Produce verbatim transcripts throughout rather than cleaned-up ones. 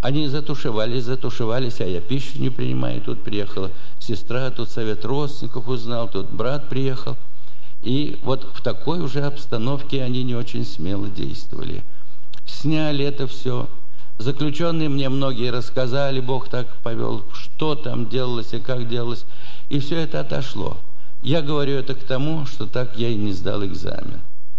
Они затушевались, затушевались, а я пищу не принимаю. Тут приехала сестра, тут совет родственников узнал, тут брат приехал. И вот в такой уже обстановке они не очень смело действовали. Сняли это все. Заключенные мне многие рассказали, Бог так повел, что там делалось и как делалось. И все это отошло. Я говорю это к тому, что так я и не сдал экзамен.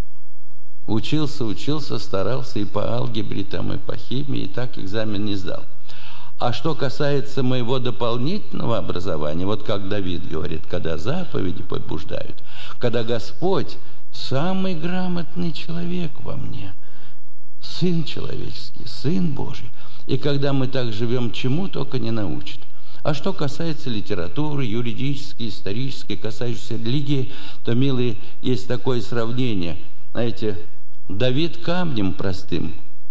Учился, учился, старался и по алгебре, там, и по химии, и так экзамен не сдал. А что касается моего дополнительного образования, вот как Давид говорит, когда заповеди побуждают, когда Господь самый грамотный человек во мне, Сын человеческий, Сын Божий, и когда мы так живем, чему только не научит. А что касается литературы, юридической, исторической, касающейся религии, то, милые, есть такое сравнение. Знаете, Давид камнем простым,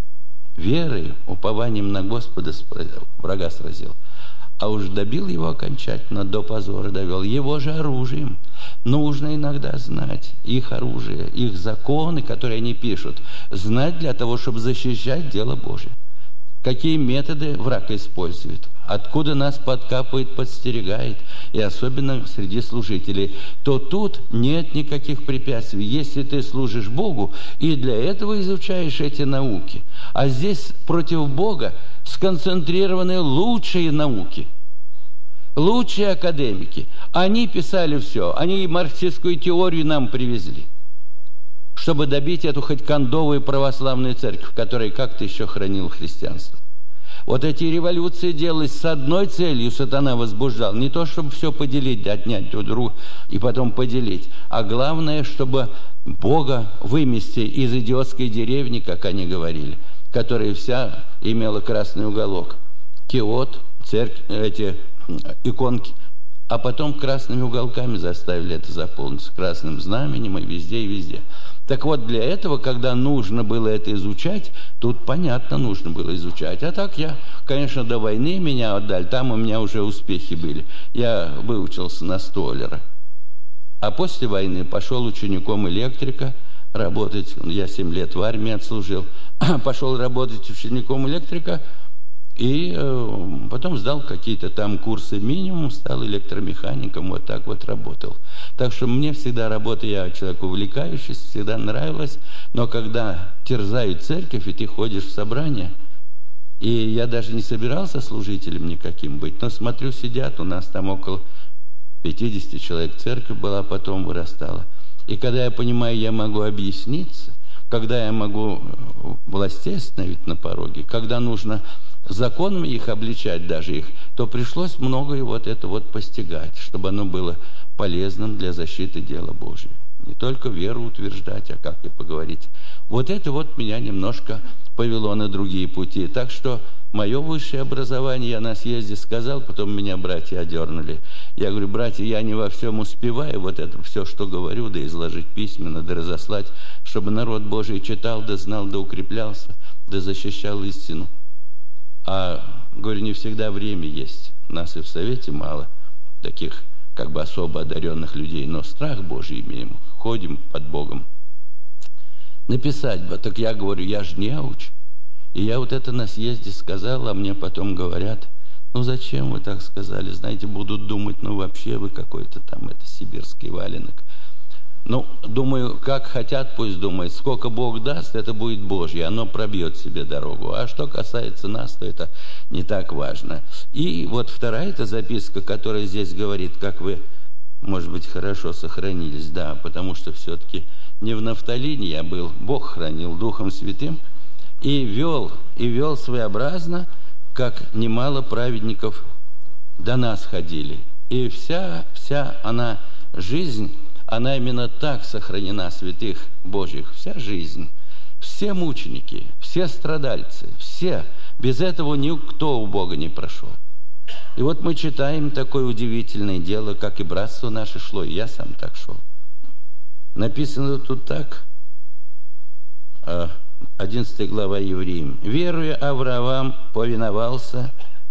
верой, упованием на Господа врага сразил, а уж добил его окончательно, до позора довел. Его же оружием нужно иногда знать, их оружие, их законы, которые они пишут, знать для того, чтобы защищать дело Божие. Какие методы враг использует, откуда нас подкапывает, подстерегает, и особенно среди служителей, то тут нет никаких препятствий, если ты служишь Богу и для этого изучаешь эти науки. А здесь против Бога сконцентрированы лучшие науки, лучшие академики. Они писали все, они и марксистскую теорию нам привезли, чтобы добить эту хоть кондовую православную церковь, которая как-то еще хранила христианство. Вот эти революции делались с одной целью, сатана возбуждал. Не то, чтобы все поделить, отнять друг друга и потом поделить, а главное, чтобы Бога вымести из идиотской деревни, как они говорили, которая вся имела красный уголок. Киот, церковь, эти иконки. А потом красными уголками заставили это заполнить, с красным знаменем и везде, и везде. Так вот, для этого, когда нужно было это изучать, тут, понятно, нужно было изучать. А так я, конечно, до войны меня отдали, там у меня уже успехи были. Я выучился на столяра. А после войны пошел учеником электрика работать. Я семь лет в армии отслужил. Пошел работать учеником электрика. И э, потом сдал какие-то там курсы минимум, стал электромехаником, вот так вот работал. Так что мне всегда работа, я человек увлекающийся, всегда нравилась. Но когда терзают церковь, и ты ходишь в собрание, и я даже не собирался служителем никаким быть, но смотрю, сидят, у нас там около пятьдесят человек, церковь была, потом вырастала. И когда я понимаю, я могу объясниться, когда я могу властей остановить на пороге, когда нужно законами их обличать, даже их, то пришлось многое вот это вот постигать, чтобы оно было полезным для защиты дела Божия. Не только веру утверждать, а как и поговорить. Вот это вот меня немножко повело на другие пути. Так что мое высшее образование, я на съезде сказал, потом меня братья одернули. Я говорю, братья, я не во всем успеваю, вот это все, что говорю, да изложить письменно, да разослать, чтобы народ Божий читал, да знал, да укреплялся, да защищал истину. А, говорю, не всегда время есть. Нас и в совете мало таких, как бы особо одаренных людей, но страх Божий имеем, ходим под Богом. Написать бы, так я говорю, я ж неуч. И я вот это на съезде сказал, а мне потом говорят, ну зачем вы так сказали, знаете, будут думать, ну вообще вы какой-то там, это сибирский валенок. Ну, думаю, как хотят, пусть думают. Сколько Бог даст, это будет Божье, оно пробьет себе дорогу. А что касается нас, то это не так важно. И вот вторая эта записка, которая здесь говорит, как вы, может быть, хорошо сохранились. Да, потому что все-таки не в нафталине я был, Бог хранил Духом Святым. И вел, и вел своеобразно, как немало праведников до нас ходили. И вся, вся она жизнь, она именно так сохранена, святых Божьих, вся жизнь, все мученики, все страдальцы, все, без этого никто у Бога не прошел. И вот мы читаем такое удивительное дело, как и братство наше шло, и я сам так шел. Написано тут так, одиннадцатая глава Евреям. «Веруя Авраам повиновался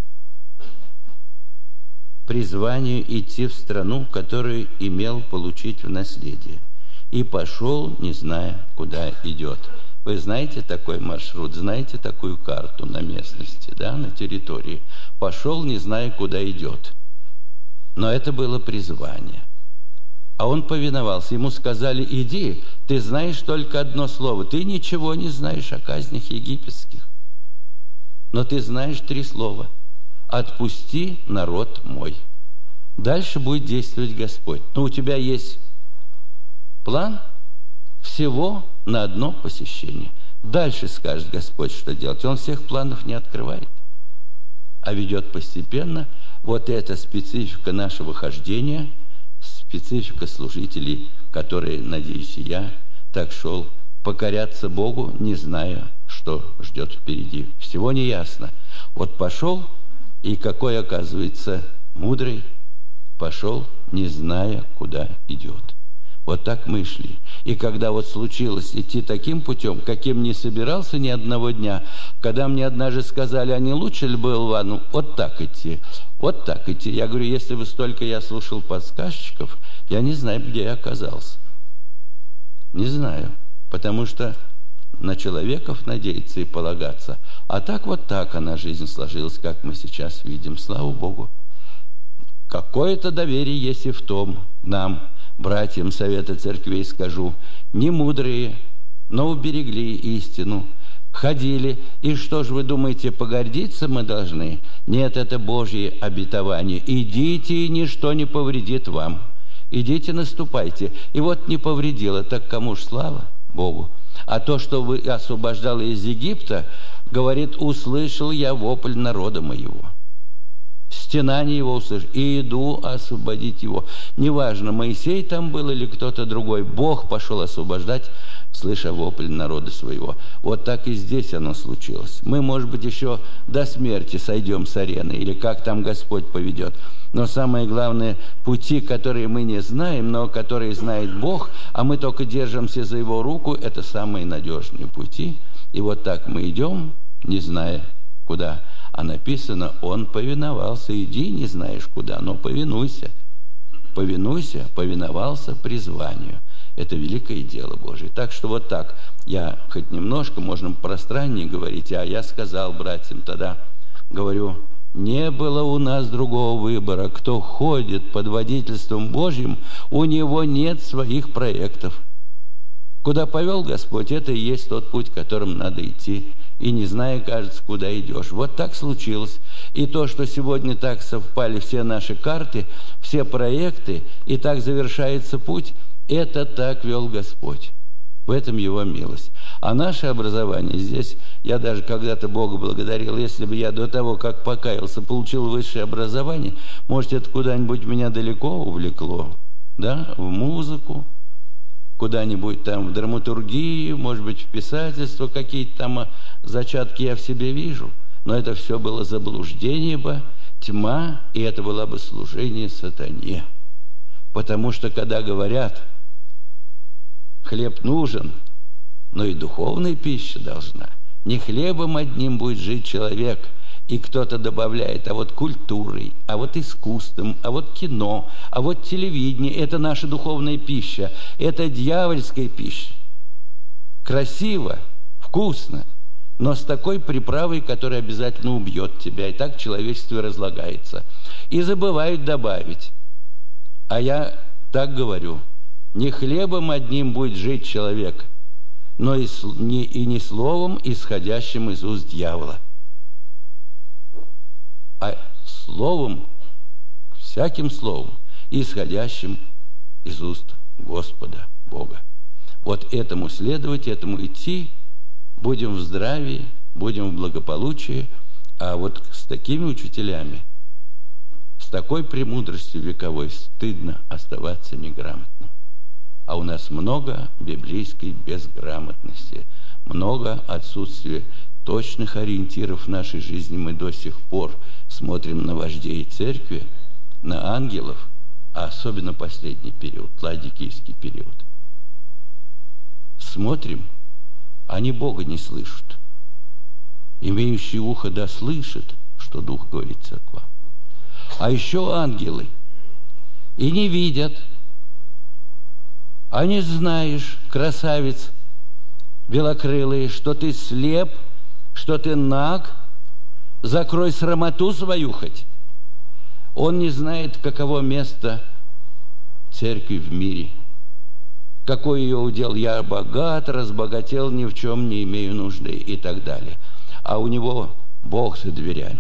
призванию идти в страну, которую имел получить в наследие, и пошел, не зная, куда идет». Вы знаете такой маршрут, знаете такую карту на местности, да, на территории. Пошел, не зная, куда идет. Но это было призвание. А он повиновался. Ему сказали: иди, ты знаешь только одно слово. Ты ничего не знаешь о казнях египетских. Но ты знаешь три слова. Отпусти народ мой. Дальше будет действовать Господь. Но у тебя есть план всего на одно посещение. Дальше скажет Господь, что делать. Он всех планов не открывает, а ведет постепенно. Вот эта специфика нашего хождения, специфика служителей, которые, надеюсь, и я так шел, покоряться Богу, не зная, что ждет впереди. Всего не ясно. Вот пошел, и какой, оказывается, мудрый, пошел, не зная, куда идет. Вот так мы шли. И когда вот случилось идти таким путем, каким не собирался ни одного дня, когда мне однажды сказали, а не лучше ли было Ивану вот так идти, вот так идти. Я говорю, если бы столько я слушал подсказчиков, я не знаю, где я оказался. Не знаю, потому что на человеков надеяться и полагаться. А так вот так она, жизнь сложилась, как мы сейчас видим. Слава Богу. Какое-то доверие есть и в том нам, братьям Совета Церквей, скажу, не мудрые, но уберегли истину, ходили. И что же вы думаете, погордиться мы должны? Нет, это Божье обетование. Идите, и ничто не повредит вам. Идите, наступайте. И вот не повредило, так кому ж слава Богу? А то, что вы освобождал из Египта, говорит, услышал я вопль народа моего. Стенание его услышал, и иду освободить его. Неважно, Моисей там был или кто-то другой, Бог пошел освобождать, слыша вопль народа своего. Вот так и здесь оно случилось. Мы, может быть, еще до смерти сойдем с арены, или как там Господь поведет. Но самое главное, пути, которые мы не знаем, но которые знает Бог, а мы только держимся за Его руку, это самые надежные пути. И вот так мы идем, не зная куда. А написано, он повиновался. Иди, не знаешь куда, но повинуйся. Повинуйся, повиновался призванию. Это великое дело Божие. Так что вот так. Я хоть немножко, можно пространнее говорить, а я сказал братьям тогда, говорю, не было у нас другого выбора. Кто ходит под водительством Божьим, у него нет своих проектов. Куда повел Господь, это и есть тот путь, которым надо идти. И не зная, кажется, куда идешь. Вот так случилось. И то, что сегодня так совпали все наши карты, все проекты, и так завершается путь, это так вел Господь. В этом Его милость. А наше образование здесь, я даже когда-то Бога благодарил, если бы я до того, как покаялся, получил высшее образование, может, это куда-нибудь меня далеко увлекло, да, в музыку, куда-нибудь там в драматургию, может быть, в писательство, какие-то там зачатки я в себе вижу. Но это все было заблуждение бы, тьма, и это было бы служение сатане. Потому что, когда говорят, хлеб нужен, но и духовная пища должна. Не хлебом одним будет жить человек, и кто-то добавляет, а вот культурой, а вот искусством, а вот кино, а вот телевидение, это наша духовная пища, это дьявольская пища. Красиво, вкусно, но с такой приправой, которая обязательно убьет тебя, и так человечество разлагается. И забывают добавить. А я так говорю, не хлебом одним будет жить человек, но и не, и не словом, исходящим из уст дьявола, а словом, всяким словом, исходящим из уст Господа Бога. Вот этому следовать, этому идти, будем в здравии, будем в благополучии, а вот с такими учителями, с такой премудростью вековой стыдно оставаться неграмотным. А у нас много библейской безграмотности, много отсутствия точных ориентиров в нашей жизни. Мы до сих пор смотрим на вождей церкви, на ангелов, а особенно последний период, ладикийский период. Смотрим, они Бога не слышат. Имеющий ухо да слышит, что Дух говорит церква. А еще ангелы и не видят. А не знаешь, красавец, белокрылый, что ты слеп, что ты наг, закрой срамоту свою хоть. Он не знает, каково место церкви в мире. Какой ее удел? Я богат, разбогател, ни в чем не имею нужды и так далее. А у него Бог за дверями.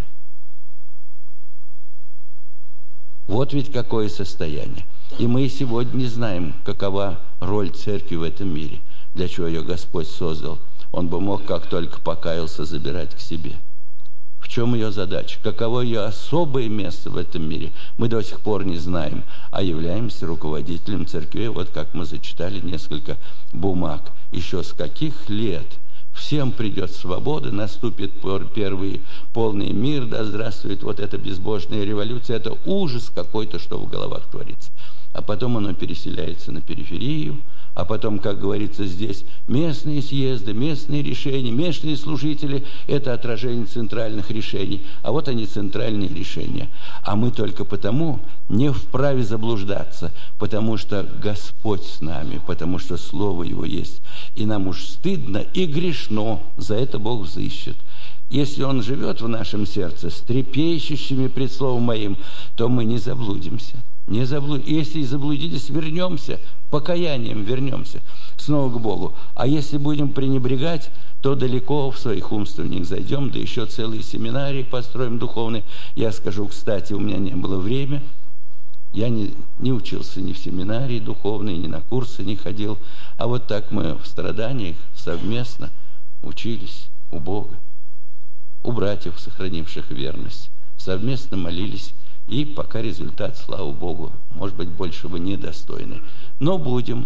Вот ведь какое состояние. И мы сегодня не знаем, какова роль церкви в этом мире, для чего ее Господь создал. Он бы мог, как только покаялся, забирать к себе. В чем ее задача? Каково ее особое место в этом мире? Мы до сих пор не знаем, а являемся руководителем церкви. Вот как мы зачитали несколько бумаг. Еще с каких лет всем придет свобода, наступит первый полный мир, да здравствует вот эта безбожная революция. Это ужас какой-то, что в головах творится. А потом оно переселяется на периферию, а потом, как говорится здесь, местные съезды, местные решения, местные служители – это отражение центральных решений. А вот они, центральные решения. А мы только потому не вправе заблуждаться, потому что Господь с нами, потому что Слово Его есть. И нам уж стыдно и грешно, за это Бог взыщет. Если Он живет в нашем сердце с трепещущими пред Словом Моим, то мы не заблудимся. Не заблуд... Если и заблудились, вернемся, покаянием вернемся снова к Богу. А если будем пренебрегать, то далеко в своих умствованиях зайдем, да еще целые семинарии построим духовные. Я скажу, кстати, у меня не было времени, я не, не учился ни в семинарии духовной, ни на курсы не ходил, а вот так мы в страданиях совместно учились у Бога, у братьев, сохранивших верность, совместно молились. И пока результат, слава Богу, может быть, больше вы недостойны. Но будем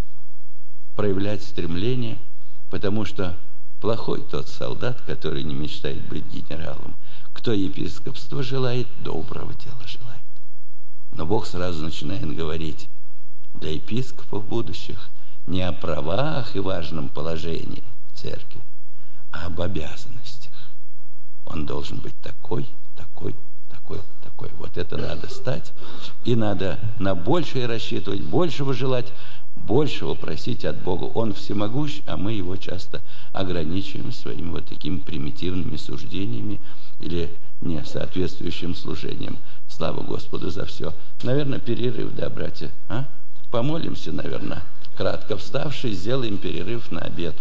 проявлять стремление, потому что плохой тот солдат, который не мечтает быть генералом. Кто епископство желает, доброго дела желает. Но Бог сразу начинает говорить для епископов будущих не о правах и важном положении церкви, а об обязанностях. Он должен быть такой, такой, такой, такой. Вот это надо стать, и надо на большее рассчитывать, большего желать, большего просить от Бога. Он всемогущ, а мы его часто ограничиваем своими вот такими примитивными суждениями или несоответствующим служением. Слава Господу за все. Наверное, перерыв, да, братья? А? Помолимся, наверное, кратко вставшись, сделаем перерыв на обед.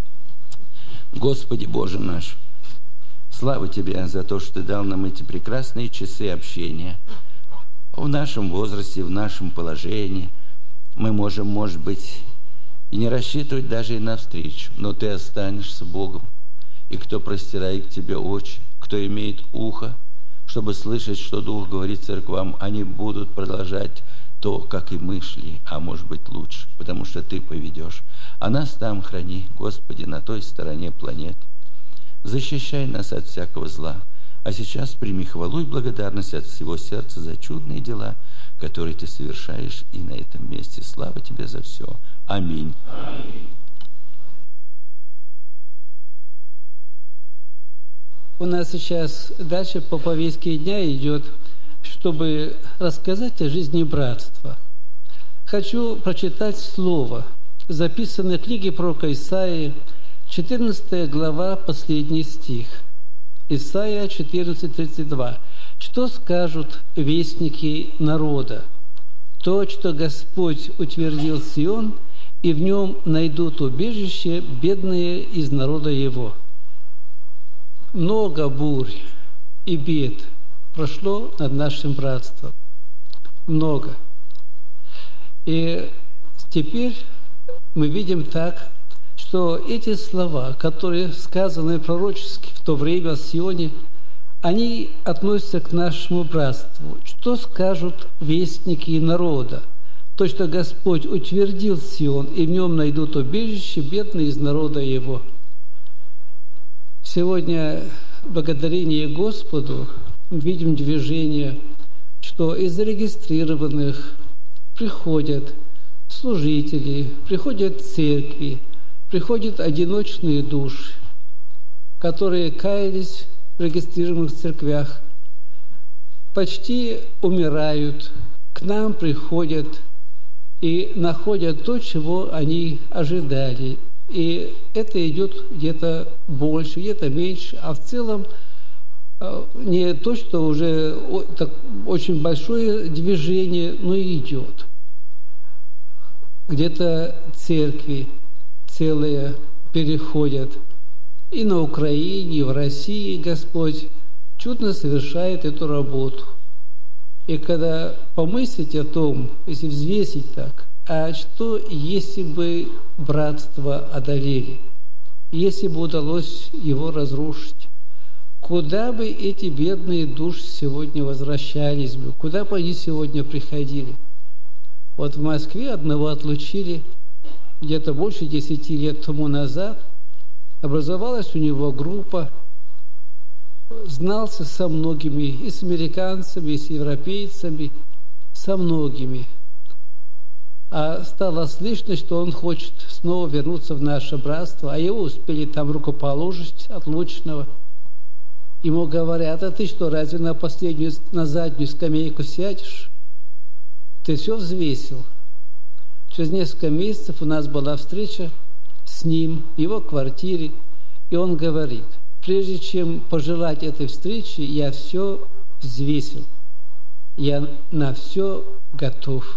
Господи Боже наш, слава Тебе за то, что Ты дал нам эти прекрасные часы общения. В нашем возрасте, в нашем положении мы можем, может быть, и не рассчитывать даже и на встречу, но Ты останешься Богом. И кто простирает к Тебе очи, кто имеет ухо, чтобы слышать, что Дух говорит церквам, они будут продолжать то, как и мы шли, а может быть лучше, потому что Ты поведешь. А нас там храни, Господи, на той стороне планеты. Защищай нас от всякого зла. А сейчас прими хвалу и благодарность от всего сердца за чудные дела, которые Ты совершаешь и на этом месте. Слава Тебе за все. Аминь. Аминь. У нас сейчас дальше по повестке дня идет, чтобы рассказать о жизни братства. Хочу прочитать слово, записанное в книге пророка Исаии, четырнадцатая глава, последний стих. Исаия четырнадцать тридцать два. «Что скажут вестники народа? То, что Господь утвердил Сион, и в нем найдут убежище бедные из народа его». Много бурь и бед прошло над нашим братством. Много. И теперь мы видим так, что эти слова, которые сказаны пророчески в то время о Сионе, они относятся к нашему братству. Что скажут вестники народа? То, что Господь утвердил Сион, и в нем найдут убежище бедные из народа его. Сегодня, благодарение Господу, видим движение, что из зарегистрированных приходят служители, приходят церкви, приходят одиночные души, которые каялись в регистрированных церквях, почти умирают, к нам приходят и находят то, чего они ожидали, И это идет где-то больше, где-то меньше, а в целом не то, что уже так, очень большое движение, но и идет. Где-то церкви целые переходят. И на Украине, и в России Господь чудно совершает эту работу. И когда помыслить о том, если взвесить так, а что, если бы братство одолели, если бы удалось его разрушить, куда бы эти бедные души сегодня возвращались бы, куда бы они сегодня приходили? Вот в Москве одного отлучили где-то больше десяти лет тому назад, образовалась у него группа, знался со многими, и с американцами, и с европейцами, со многими. А стало слышно, что он хочет снова вернуться в наше братство, а его успели там рукоположить отлучного. Ему говорят: а ты что, разве на последнюю, на заднюю скамейку сядешь? Ты все взвесил. Через несколько месяцев у нас была встреча с ним в его квартире, и он говорит: прежде чем пожелать этой встречи, я все взвесил. Я на все готов.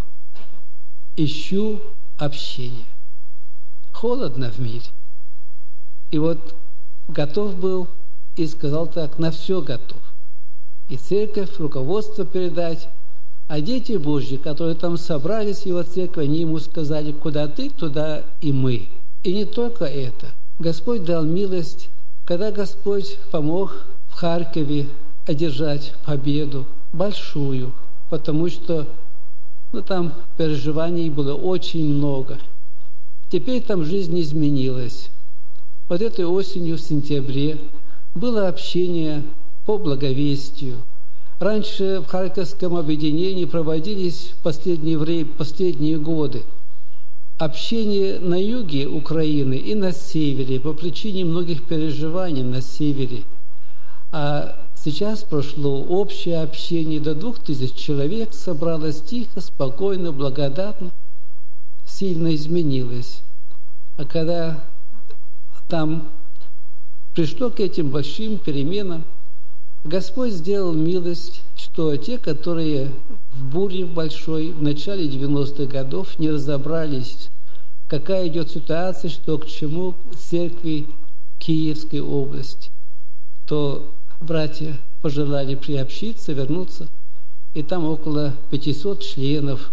Ищу общение. Холодно в мире. И вот готов был и сказал так: на все готов. И церковь, руководство передать. А дети Божьи, которые там собрались в его церкви, они ему сказали: куда ты, туда и мы. И не только это. Господь дал милость, когда Господь помог в Харькове одержать победу большую, потому что ну, там переживаний было очень много. Теперь там жизнь изменилась. Вот этой осенью, в сентябре, было общение по благовестию. Раньше в Харьковском объединении проводились в последнее время, последние годы общение на юге Украины и на севере по причине многих переживаний на севере. А сейчас прошло общее общение, до двух тысяч человек собралось тихо, спокойно, благодатно, сильно изменилось. А когда там пришло к этим большим переменам, Господь сделал милость, что те, которые в буре большой в начале девяностых годов не разобрались, какая идет ситуация, что к чему церкви Киевской области, то братья пожелали приобщиться, вернуться, и там около пятисот членов,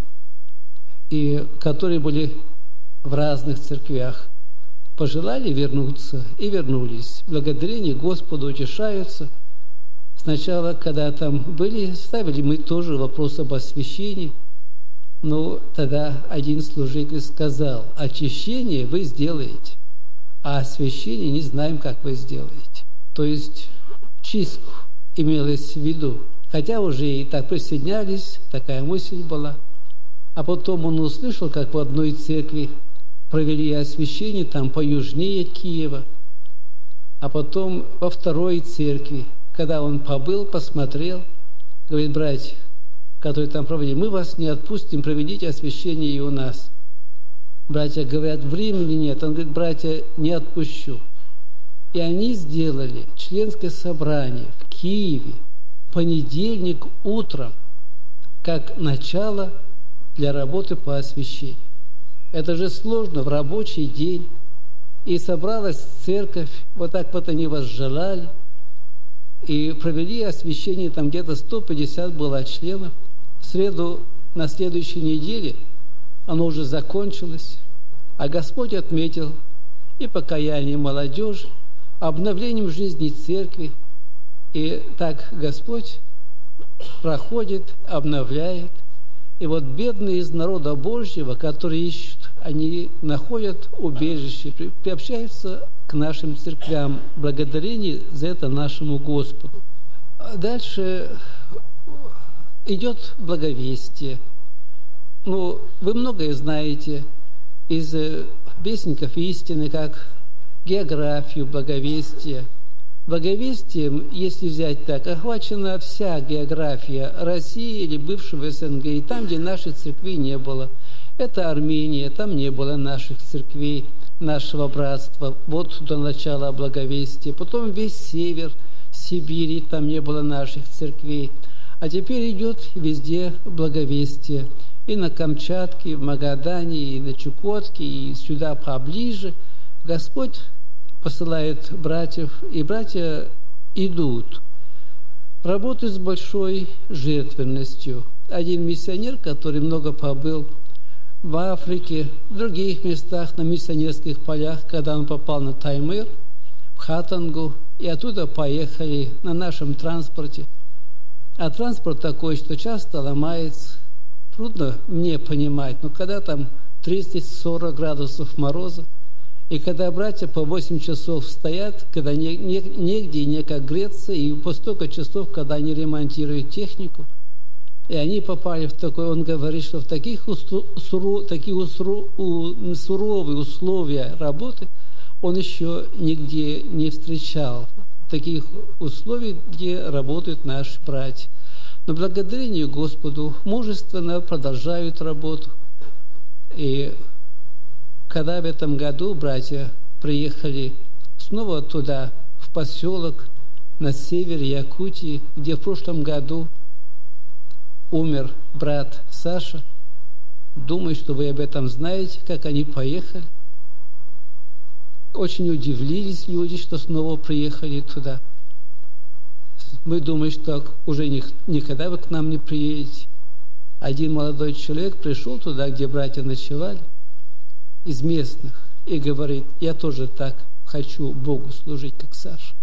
и, которые были в разных церквях, пожелали вернуться и вернулись. Благодарение Господу утешаются. Сначала, когда там были, ставили мы тоже вопрос об освящении, но тогда один служитель сказал: очищение вы сделаете, а освящение не знаем, как вы сделаете. То есть чистку имелось в виду. Хотя уже и так присоединялись, такая мысль была. А потом он услышал, как в одной церкви провели освящение, там поюжнее Киева, а потом во второй церкви, когда он побыл, посмотрел, говорит: братья, которые там проводили, мы вас не отпустим, проведите освящение и у нас. Братья говорят: времени нет. Он говорит: братья, не отпущу. И они сделали членское собрание в Киеве в понедельник утром, как начало для работы по освящению. Это же сложно в рабочий день. И собралась церковь, вот так вот они возжелали, и провели освящение, там где-то сто пятьдесят было членов. В среду на следующей неделе оно уже закончилось, а Господь отметил и покаяние молодежи, обновлением жизни церкви. И так Господь проходит, обновляет. И вот бедные из народа Божьего, которые ищут, они находят убежище, приобщаются к нашим церквям. Благодарение за это нашему Господу. Дальше идет благовестие. Ну, вы многое знаете из вестников истины, как географию благовестия. Благовестием, если взять так, охвачена вся география России или бывшего СНГ, и там, где наших церквей не было. Это Армения, там не было наших церквей. нашего братства, вот до начала Благовестия. Потом весь север Сибири, там не было наших церквей. А теперь идет везде Благовестие. И на Камчатке, и в Магадане, и на Чукотке, и сюда поближе. Господь посылает братьев, и братья идут. Работают с большой жертвенностью. Один миссионер, который много побыл в Африке, в других местах, на миссионерских полях, когда он попал на Таймыр, в Хатангу, и оттуда поехали на нашем транспорте. А транспорт такой, что часто ломается, трудно мне понимать, но когда там тридцать-сорок градусов мороза, и когда братья по восемь часов стоят, когда не, не, негде и некак греться, и по столько часов, когда они ремонтируют технику, и они попали в такой, он говорит, что в таких, усу, суру, такие усру, у, суровые условия работы он еще нигде не встречал. Таких условий, где работают наши братья. Но благодарение Господу мужественно продолжают работу. И когда в этом году братья приехали снова туда, в поселок на севере Якутии, где в прошлом году умер брат Саша, думаю, что вы об этом знаете, как они поехали. Очень удивились люди, что снова приехали туда. Мы думаем, что уже никогда вы к нам не приедете. Один молодой человек пришел туда, где братья ночевали, из местных, и говорит: я тоже так хочу Богу служить, как Саша.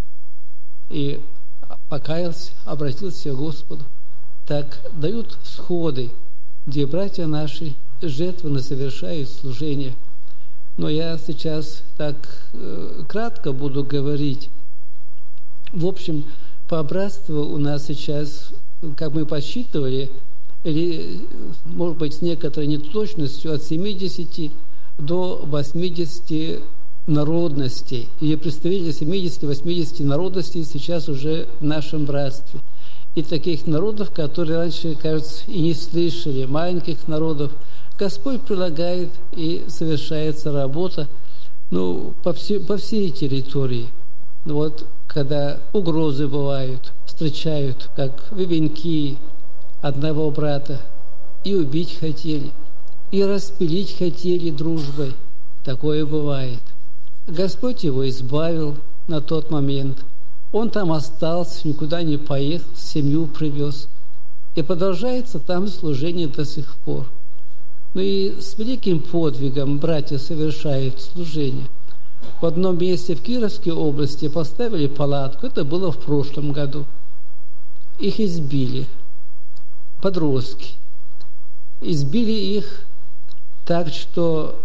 И покаялся, обратился к Господу. Так дают всходы, где братья наши жертвенно совершают служение. Но я сейчас так э, кратко буду говорить. В общем, по братству у нас сейчас, как мы подсчитывали, или, может быть, с некоторой неточностью, от семидесяти до восьмидесяти народностей. Или представители семидесяти-восьмидесяти народностей сейчас уже в нашем братстве. И таких народов, которые раньше, кажется, и не слышали, маленьких народов, Господь прилагает, и совершается работа, ну, по, все, по всей территории. Вот, когда угрозы бывают, встречают, как венки одного брата, и убить хотели, и распилить хотели дружбой. Такое бывает. Господь его избавил на тот момент. Он там остался, никуда не поехал, семью привез. И продолжается там служение до сих пор. Ну и с великим подвигом братья совершают служение. В одном месте в Кировской области поставили палатку, это было в прошлом году. Их избили, подростки. Избили их так, что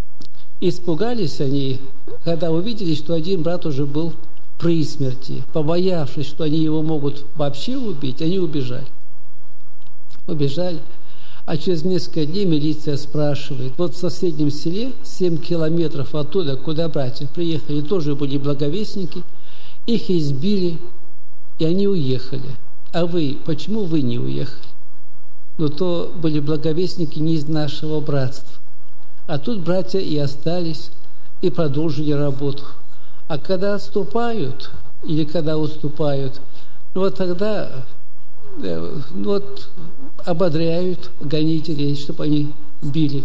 испугались они, когда увидели, что один брат уже был при смерти. Побоявшись, что они его могут вообще убить, они убежали. Убежали. А через несколько дней милиция спрашивает: вот в соседнем селе, семь километров оттуда, куда братья приехали, тоже были благовестники, их избили, и они уехали. А вы, почему вы не уехали? Ну, то были благовестники не из нашего братства. А тут братья и остались, и продолжили работу. А когда отступают, или когда уступают, ну вот тогда ну, вот, ободряют гонителей, чтобы они били.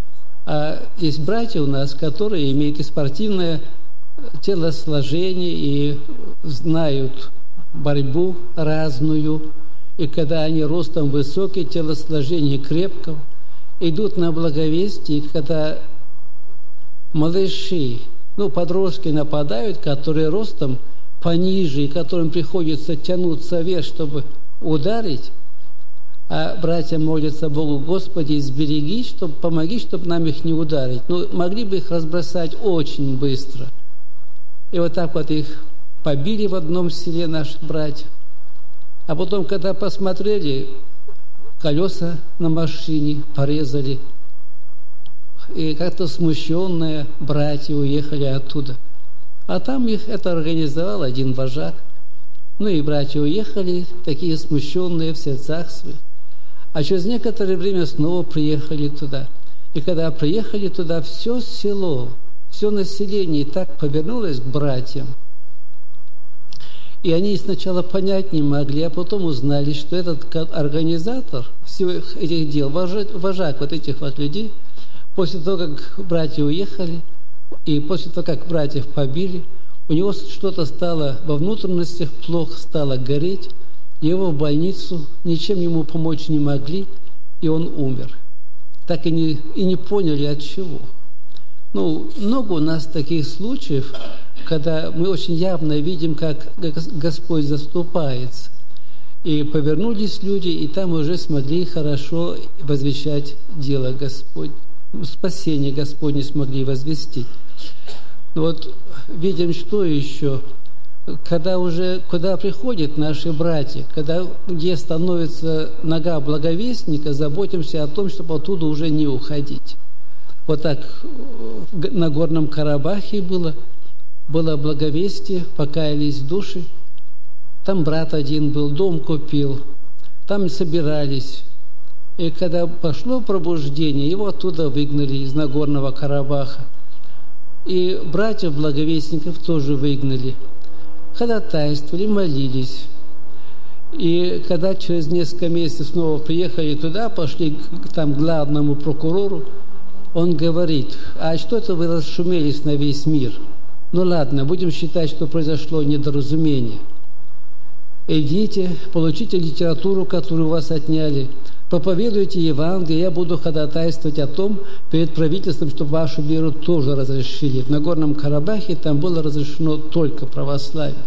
А есть братья у нас, которые имеют и спортивное телосложение, и знают борьбу разную. И когда они ростом высокие, телосложение крепкого, идут на благовестие, и когда малыши, ну, подростки нападают, которые ростом пониже, и которым приходится тянуться вверх, чтобы ударить, а братья молятся Богу: Господи, избереги, чтобы, помоги, чтобы нам их не ударить. Ну, могли бы их разбросать очень быстро. И вот так вот их побили в одном селе наши братья. А потом, когда посмотрели, колеса на машине порезали, и как-то смущенные братья уехали оттуда. А там их это организовал один вожак. Ну и братья уехали, такие смущенные в сердцах своих. А через некоторое время снова приехали туда. И когда приехали туда, все село все население так повернулось к братьям. И они сначала понять не могли, а потом узнали, что этот организатор всех этих дел, вожак, вожак вот этих вот людей, после того, как братья уехали, и после того, как братьев побили, у него что-то стало во внутренностях плохо, стало гореть, его в больницу, ничем ему помочь не могли, и он умер. Так и не, и не поняли, от чего. Ну, много у нас таких случаев, когда мы очень явно видим, как Господь заступается. И повернулись люди, и там уже смогли хорошо возвещать дело Господне. Спасение Господне смогли возвестить. Вот видим, что еще. Когда уже, куда приходят наши братья, когда где становится нога благовестника, заботимся о том, чтобы оттуда уже не уходить. Вот так на Горном Карабахе было, было благовестие, покаялись души. Там брат один был, дом купил, там собирались. И когда пошло пробуждение, его оттуда выгнали из Нагорного Карабаха. И братьев-благовестников тоже выгнали. Ходатайствовали, молились. И когда через несколько месяцев снова приехали туда, пошли к там, главному прокурору, он говорит: а что-то вы расшумелись на весь мир. Ну ладно, будем считать, что произошло недоразумение. Идите, получите литературу, которую у вас отняли, проповедуйте Евангелие, я буду ходатайствовать о том перед правительством, чтобы вашу веру тоже разрешили. В Нагорном Карабахе там было разрешено только православие.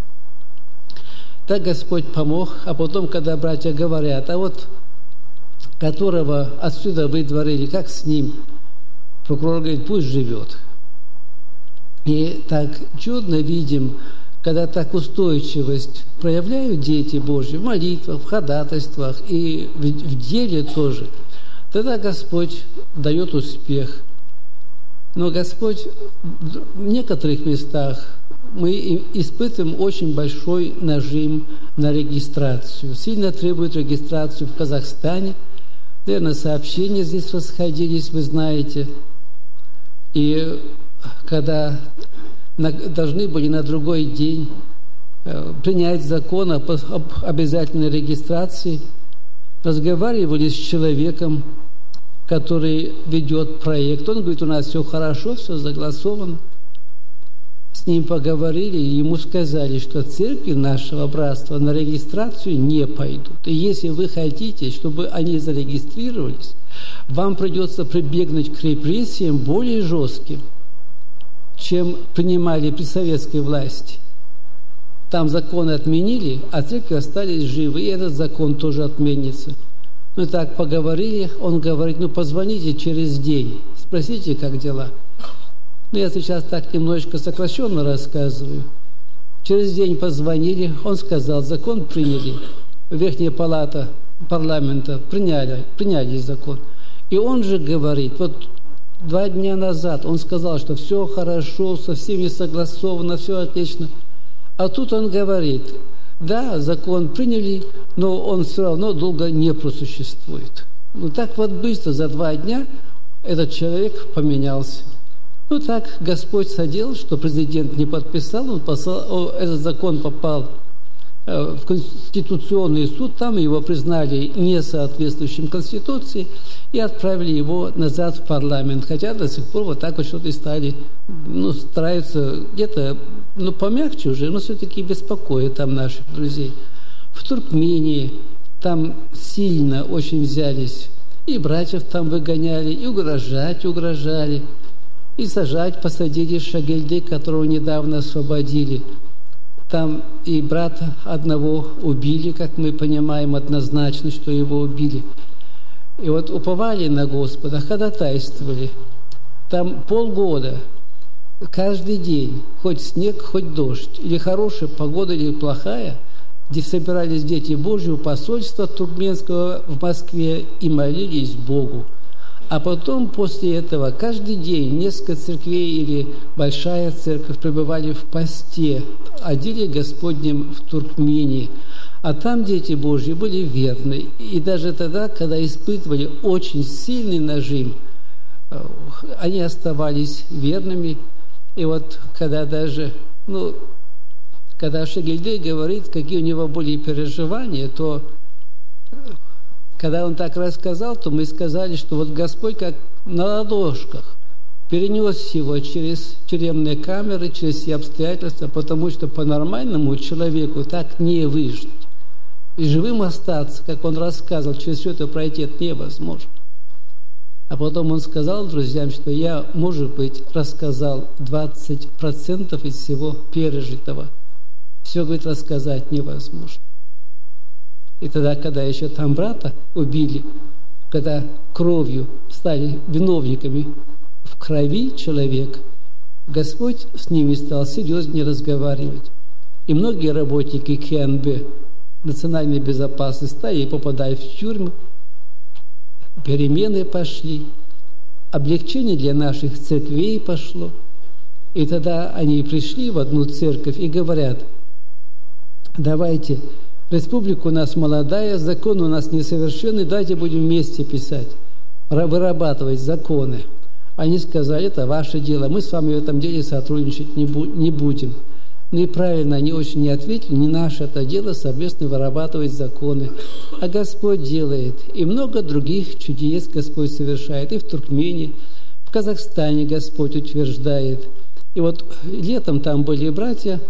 Так Господь помог, а потом, когда братья говорят: а вот которого отсюда выдворили, как с ним? Прокурор говорит: пусть живет. И так чудно видим, когда так устойчивость проявляют дети Божьи в молитвах, в ходатайствах и в, в деле тоже, тогда Господь дает успех. Но Господь в некоторых местах мы испытываем очень большой нажим на регистрацию. Сильно требует регистрацию в Казахстане. Наверное, сообщения здесь расходились, вы знаете. И когда должны были на другой день принять закон об обязательной регистрации, разговаривали с человеком, который ведет проект. Он говорит: у нас все хорошо, все согласовано. С ним поговорили, и ему сказали, что церкви нашего братства на регистрацию не пойдут. И если вы хотите, чтобы они зарегистрировались, вам придется прибегнуть к репрессиям более жестким, чем принимали при советской власти. Там законы отменили, а церкви остались живы, и этот закон тоже отменится. Мы так поговорили, он говорит: ну позвоните через день, спросите, как дела. Ну я сейчас так немножечко сокращенно рассказываю. Через день позвонили, он сказал: закон приняли. Верхняя палата парламента приняли, приняли закон. И он же говорит, вот два дня назад он сказал, что все хорошо, со всеми согласовано, все отлично. А тут он говорит: да, закон приняли, но он все равно долго не просуществует. Ну так вот быстро, за два дня этот человек поменялся. Ну так Господь соделал, что президент не подписал, он послал, этот закон попал в Конституционный суд, там его признали несоответствующим Конституции и отправили его назад в парламент. Хотя до сих пор вот так вот что-то и стали, ну, стараются где-то, ну, помягче уже, но все-таки беспокоят там наших друзей. В Туркмении там сильно очень взялись, и братьев там выгоняли, и угрожать угрожали, и сажать посадили Шагельды, которого недавно освободили. Там и брата одного убили, как мы понимаем однозначно, что его убили. И вот уповали на Господа, ходатайствовали. Там полгода, каждый день, хоть снег, хоть дождь, или хорошая погода, или плохая, где собирались дети Божьи у посольства туркменского в Москве и молились Богу. А потом, после этого, каждый день несколько церквей или большая церковь пребывали в посте, о деле Господнем в Туркмении. А там дети Божьи были верны. И даже тогда, когда испытывали очень сильный нажим, они оставались верными. И вот когда даже, ну, когда Шегельдей говорит, какие у него были переживания, то когда он так рассказал, то мы сказали, что вот Господь как на ладошках перенес его через тюремные камеры, через все обстоятельства, потому что по-нормальному человеку так не выжить. И живым остаться, как он рассказывал, через все это пройти это невозможно. А потом он сказал друзьям, что я, может быть, рассказал двадцать процентов из всего пережитого. Все, говорит, рассказать невозможно. И тогда, когда еще там брата убили, когда кровью стали виновниками в крови человек, Господь с ними стал серьезнее разговаривать. И многие работники ка эн бэ, национальной безопасности, стали попадать в тюрьму, перемены пошли, облегчение для наших церквей пошло. И тогда они пришли в одну церковь и говорят: давайте, республика у нас молодая, закон у нас несовершенный, давайте будем вместе писать, вырабатывать законы. Они сказали: это ваше дело, мы с вами в этом деле сотрудничать не, бу- не будем. Ну и правильно, они очень не ответили, не наше это дело совместно вырабатывать законы. А Господь делает. И много других чудес Господь совершает. И в Туркмении, в Казахстане Господь утверждает. И вот летом там были братья,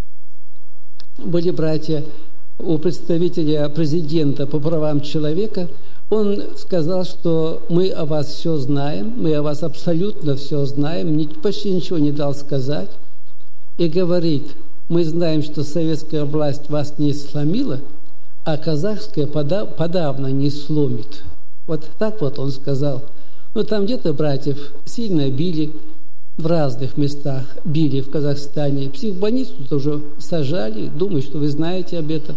были братья у представителя президента по правам человека. Он сказал, что мы о вас все знаем, мы о вас абсолютно все знаем, почти ничего не дал сказать. И говорит: мы знаем, что советская власть вас не сломила, а казахская подав, подавно не сломит. Вот так вот он сказал. Ну, там где-то братьев сильно били, в разных местах били в Казахстане. Психбольницу тоже сажали, думаю, что вы знаете об этом.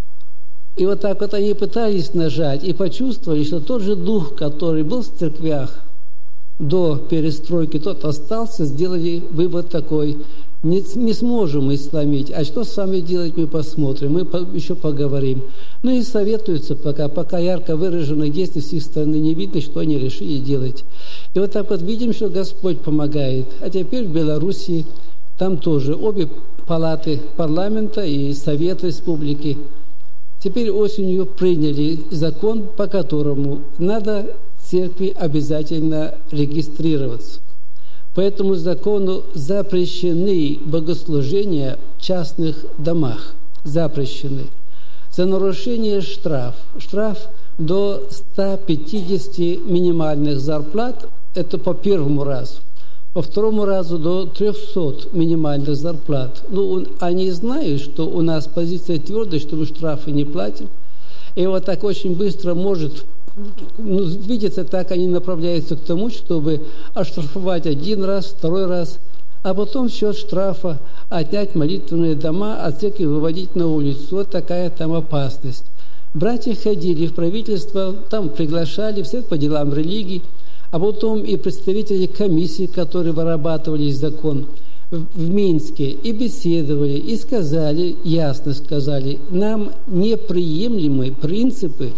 И вот так вот они пытались нажать и почувствовали, что тот же дух, который был в церквях до перестройки, тот остался, сделали вывод такой: не, не сможем мы сломить, а что с вами делать, мы посмотрим, мы по, еще поговорим. Ну и советуются пока, пока ярко выраженных действий с их стороны не видно, что они решили делать. И вот так вот видим, что Господь помогает. А теперь в Белоруссии, там тоже обе палаты парламента и Совет Республики теперь осенью приняли закон, по которому надо церкви обязательно регистрироваться. По этому закону запрещены богослужения в частных домах. Запрещены. За нарушение штраф. Штраф до ста пятидесяти минимальных зарплат. Это по первому разу. По второму разу до трехсот минимальных зарплат. Ну, они знают, что у нас позиция твердая, что мы штрафы не платим. И вот так очень быстро может... Ну, видится, так они направляются к тому, чтобы оштрафовать один раз, второй раз, а потом в счет штрафа отнять молитвенные дома, а церкви выводить на улицу. Вот такая там опасность. Братья ходили в правительство, там приглашали, все по делам религии, а потом и представители комиссии, которые вырабатывали закон в Минске, и беседовали, и сказали, ясно сказали, нам неприемлемы принципы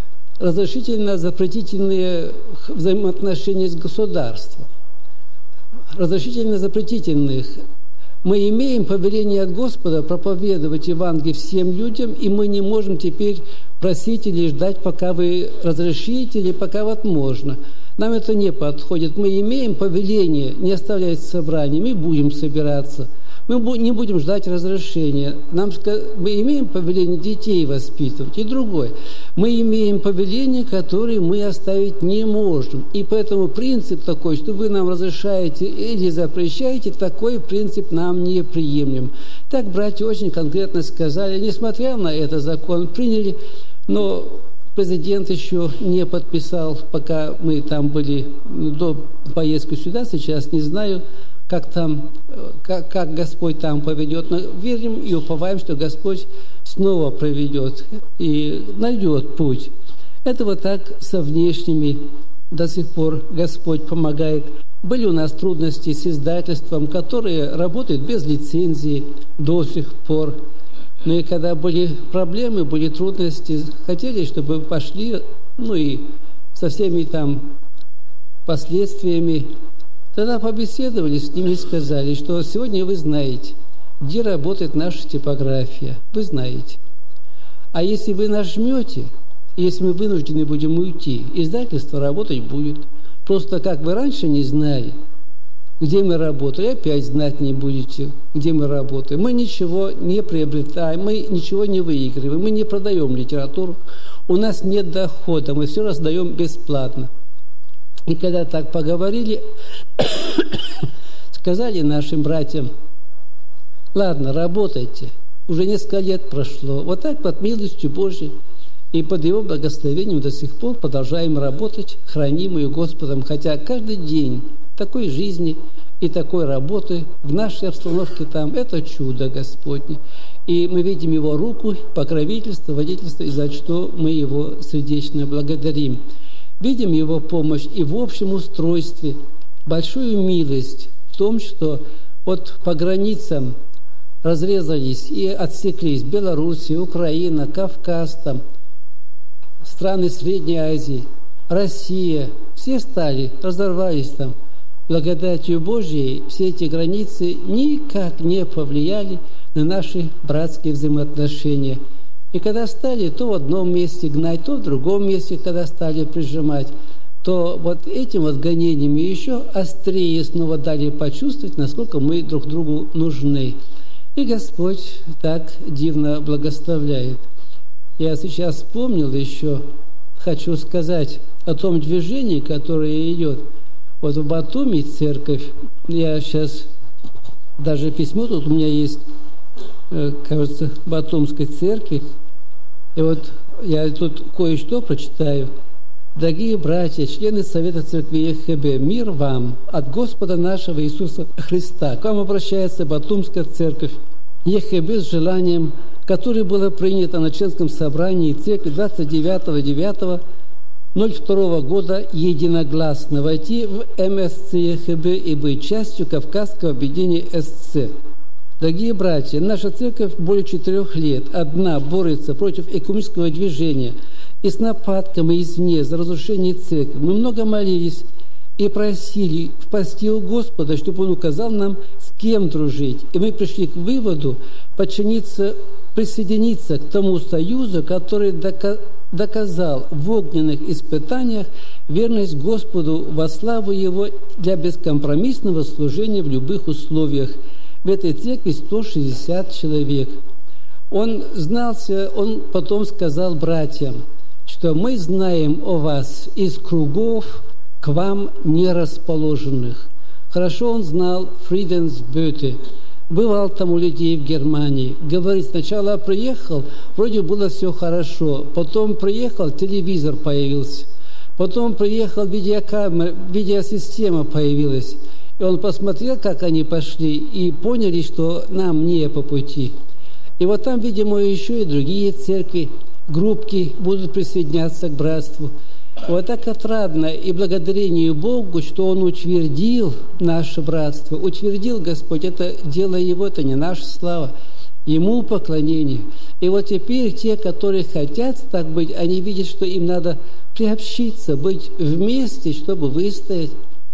разрешительно-запретительные взаимоотношения с государством. Разрешительно-запретительных. Мы имеем повеление от Господа проповедовать Евангелие всем людям, и мы не можем теперь просить или ждать, пока вы разрешите, или пока вот можно. Нам это не подходит. Мы имеем повеление не оставлять собрания, мы будем собираться. Мы не будем ждать разрешения. Нам, мы имеем повеление детей воспитывать. И другое. Мы имеем повеление, которое мы оставить не можем. И поэтому принцип такой, что вы нам разрешаете или запрещаете, такой принцип нам не приемлем. Так братья очень конкретно сказали, несмотря на это, закон приняли, но президент еще не подписал, пока мы там были до поездки сюда, сейчас не знаю, как там, как, как Господь там поведет. Но верим и уповаем, что Господь снова проведет и найдет путь. Это вот так со внешними до сих пор Господь помогает. Были у нас трудности с издательством, которые работают без лицензии до сих пор. Но и когда были проблемы, были трудности, хотели, чтобы пошли, ну и со всеми там последствиями. Тогда побеседовали с ними и сказали, что сегодня вы знаете, где работает наша типография. Вы знаете. А если вы нажмете, если мы вынуждены будем уйти, издательство работать будет. Просто как вы раньше не знали, где мы работали, опять знать не будете, где мы работаем. Мы ничего не приобретаем, мы ничего не выигрываем, мы не продаем литературу, у нас нет дохода, мы все раздаем бесплатно. И когда так поговорили, сказали нашим братьям: ладно, работайте, уже несколько лет прошло, вот так под милостью Божией и под Его благословением до сих пор продолжаем работать, хранимую Господом, хотя каждый день такой жизни и такой работы в нашей обстановке там – это чудо Господне. И мы видим Его руку, покровительство, водительство, и за что мы Его сердечно благодарим. Видим Его помощь и в общем устройстве, большую милость в том, что вот по границам разрезались и отсеклись Белоруссия, Украина, Кавказ, там, страны Средней Азии, Россия, все стали, разорвались там. Благодатью Божией все эти границы никак не повлияли на наши братские взаимоотношения. И когда стали то в одном месте гнать, то в другом месте, когда стали прижимать, то вот этим вот гонениями еще острее снова дали почувствовать, насколько мы друг другу нужны. И Господь так дивно благословляет. Я сейчас вспомнил еще, хочу сказать о том движении, которое идет. Вот в Батуми церковь, я сейчас, даже письмо тут у меня есть, кажется, Батумской церкви, и вот я тут кое-что прочитаю. Дорогие братья, члены Совета Церкви ЕХБ, мир вам от Господа нашего Иисуса Христа. К вам обращается Батумская церковь ЕХБ с желанием, которое было принято на членском собрании церкви двадцать девятого девятого ноль второго года единогласно войти в МСЦ ЕХБ и быть частью Кавказского объединения СЦ. Дорогие братья, наша церковь более четырех лет одна борется против экуменического движения и с нападками извне за разрушение церкви. Мы много молились и просили в посте у Господа, чтобы Он указал нам, с кем дружить. И мы пришли к выводу подчиниться, присоединиться к тому союзу, который доказал в огненных испытаниях верность Господу во славу Его для бескомпромиссного служения в любых условиях. В этой церкви сто шестьдесят человек. Он знался, он потом сказал братьям, что мы знаем о вас из кругов к вам не расположенных. Хорошо он знал Фриденсбöte, бывал там у людей в Германии. Говорит, сначала приехал, вроде было все хорошо, потом приехал, телевизор появился, потом приехал, видеокамера, видеосистема появилась. И он посмотрел, как они пошли, и поняли, что нам не по пути. И вот там, видимо, еще и другие церкви, группки будут присоединяться к братству. Вот так отрадно и благодарению Богу, что Он утвердил наше братство, утвердил Господь, это дело Его, это не наша слава, Ему поклонение. И вот теперь те, которые хотят так быть, они видят, что им надо приобщиться, быть вместе, чтобы выстоять.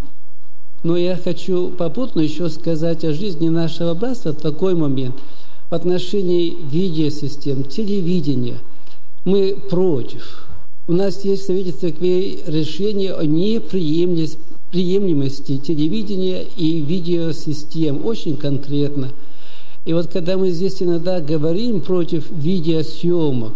Но я хочу попутно еще сказать о жизни нашего братства в такой момент. В отношении видеосистем, телевидения мы против. У нас есть в Совете Церквей решение о неприемлемости телевидения и видеосистем, очень конкретно. И вот когда мы здесь иногда говорим против видеосъемок,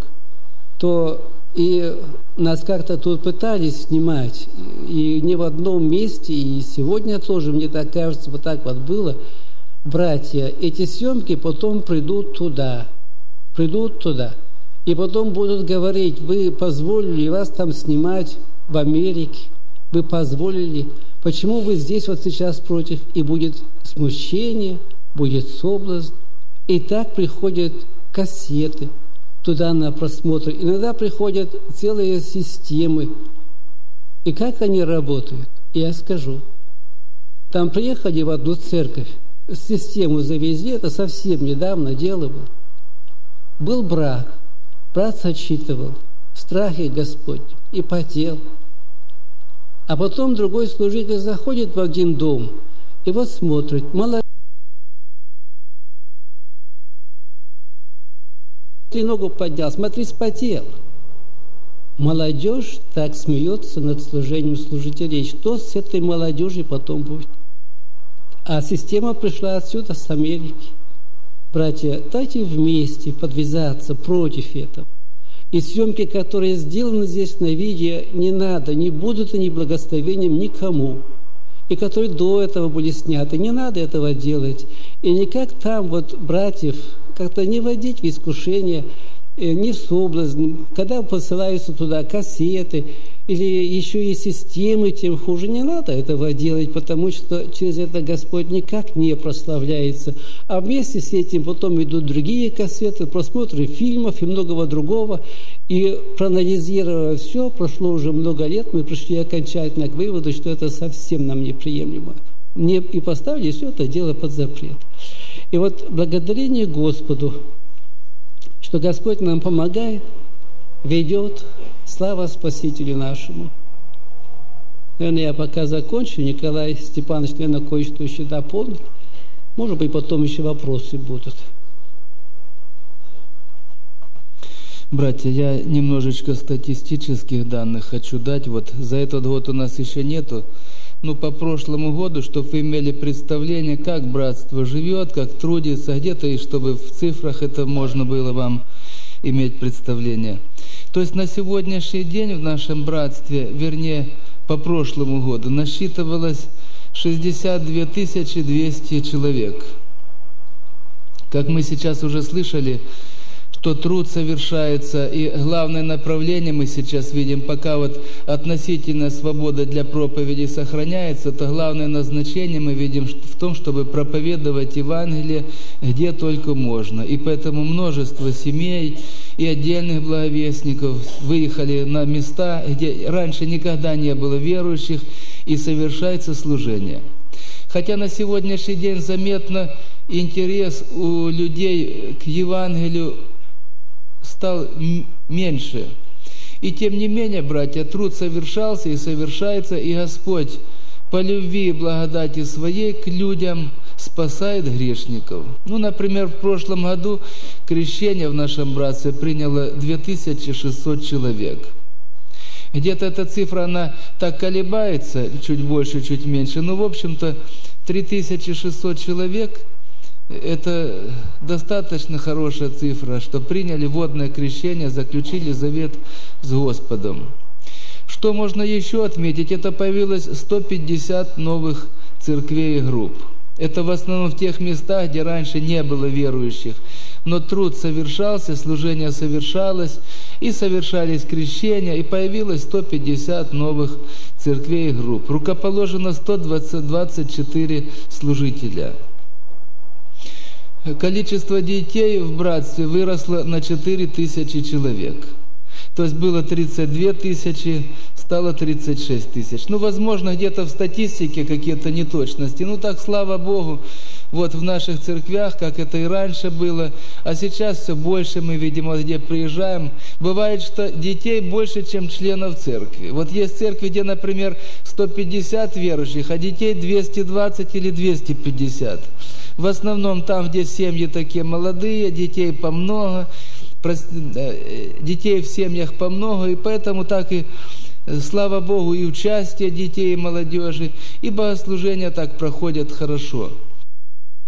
то и нас как-то тут пытались снимать, и не в одном месте, и сегодня тоже, мне так кажется, вот так вот было. Братья, эти съемки потом придут туда, придут туда, и потом будут говорить, вы позволили вас там снимать в Америке, вы позволили, почему вы здесь вот сейчас против, и будет смущение, будет соблазн, и так приходят кассеты туда на просмотр. Иногда приходят целые системы. И как они работают? Я скажу. Там приехали в одну церковь, систему завезли, это совсем недавно дело было. Был брак, брат сочитывал в страхе Господь и потел. А потом другой служитель заходит в один дом и вот смотрит, молодец, ногу поднял, смотри, спотел. Молодежь так смеется над служением служителей. Что с этой молодежью потом будет? А система пришла отсюда, с Америки. Братья, дайте вместе подвязаться против этого. И съемки, которые сделаны здесь на видео, не надо, не будут они благословением никому. И которые до этого были сняты, не надо этого делать. И никак там вот братьев как-то не вводить в искушение, не в соблазн. Когда посылаются туда кассеты или еще и системы, тем хуже. Не надо этого делать, потому что через это Господь никак не прославляется. А вместе с этим потом идут другие кассеты, просмотры фильмов и многого другого. И проанализируя все, прошло уже много лет, мы пришли окончательно к выводу, что это совсем нам неприемлемо. Не, и поставили все это дело под запрет. И вот благодарение Господу, что Господь нам помогает, ведет, слава Спасителю нашему. Наверное, я пока закончу. Николай Степанович, наверное, кое-что еще дополнит. Может быть, потом еще вопросы будут. Братья, я немножечко статистических данных хочу дать. Вот за этот год у нас еще нету. Ну, по прошлому году, чтобы вы имели представление, как братство живет, как трудится, где-то, и чтобы в цифрах это можно было вам иметь представление. То есть на сегодняшний день в нашем братстве, вернее, по прошлому году, насчитывалось шестьдесят две тысячи двести человек. Как мы сейчас уже слышали, что труд совершается, и главное направление мы сейчас видим, пока вот относительная свобода для проповеди сохраняется, то главное назначение мы видим в том, чтобы проповедовать Евангелие где только можно. И поэтому множество семей и отдельных благовестников выехали на места, где раньше никогда не было верующих, и совершается служение. Хотя на сегодняшний день заметно интерес у людей к Евангелию стал меньше. И тем не менее, братья, труд совершался и совершается, и Господь по любви и благодати Своей к людям спасает грешников. Ну, например, в прошлом году крещение в нашем братстве приняло две тысячи шестьсот человек. Где-то эта цифра, она так колебается, чуть больше, чуть меньше, но, в общем-то, три тысячи шестьсот человек – это достаточно хорошая цифра, что приняли водное крещение, заключили завет с Господом. Что можно еще отметить? Это появилось сто пятьдесят новых церквей и групп. Это в основном в тех местах, где раньше не было верующих. Но труд совершался, служение совершалось, и совершались крещения, и появилось сто пятьдесят новых церквей и групп. Рукоположено сто двадцать четыре служителя. Количество детей в братстве выросло на четыре тысячи человек. То есть было тридцать две тысячи, стало тридцать шесть тысяч. Ну, возможно, где-то в статистике какие-то неточности. Ну, так, слава Богу, вот в наших церквях, как это и раньше было, а сейчас все больше мы видим, вот где приезжаем. Бывает, что детей больше, чем членов церкви. Вот есть церкви, где, например, сто пятьдесят верующих, а детей двести двадцать или двести пятьдесят. В основном там, где семьи такие молодые, детей помного, детей в семьях помного, и поэтому так и, слава Богу, и участие детей и молодежи, и богослужения так проходят хорошо.